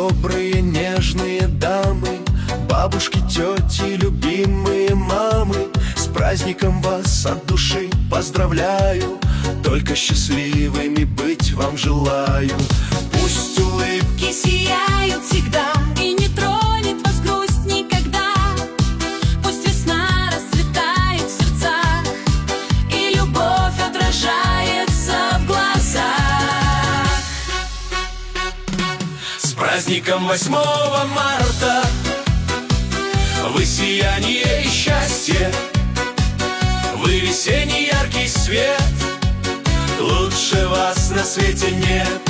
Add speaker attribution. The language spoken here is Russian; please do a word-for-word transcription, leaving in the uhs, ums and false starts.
Speaker 1: добрые, нежные дамы, бабушки, тети, любимые мамы, с праздником вас от души поздравляю, только счастливыми быть вам желаю. Пусть улыбки
Speaker 2: сияют всегда, и не тронет вас грусть никогда. Пусть весна расцветает в сердцах, и любовь отражается в глазах.
Speaker 1: С праздником восьмого марта! Вы сияние и счастье, вы весенний яркий свет, лучше вас на свете нет.